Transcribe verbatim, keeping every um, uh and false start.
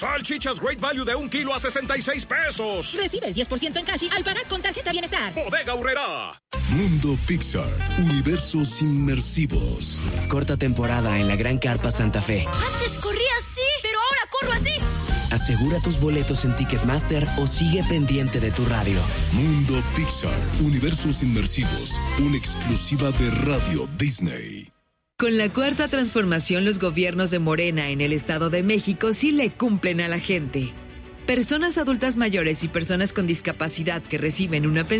Salchichas Great Value de un kilo a sesenta y seis pesos. Recibe el diez por ciento en cash al pagar con tarjeta Bienestar. Bodega Aurrerá. Mundo Pixar, universos inmersivos. Corta temporada en la Gran Carpa Santa Fe. Antes corría así, pero ahora corro así. Asegura tus boletos en Ticketmaster o sigue pendiente de tu radio. Mundo Pixar, universos inmersivos, una exclusiva de Radio Disney. Con la cuarta transformación, los gobiernos de Morena en el Estado de México sí le cumplen a la gente. Personas adultas mayores y personas con discapacidad que reciben una pensión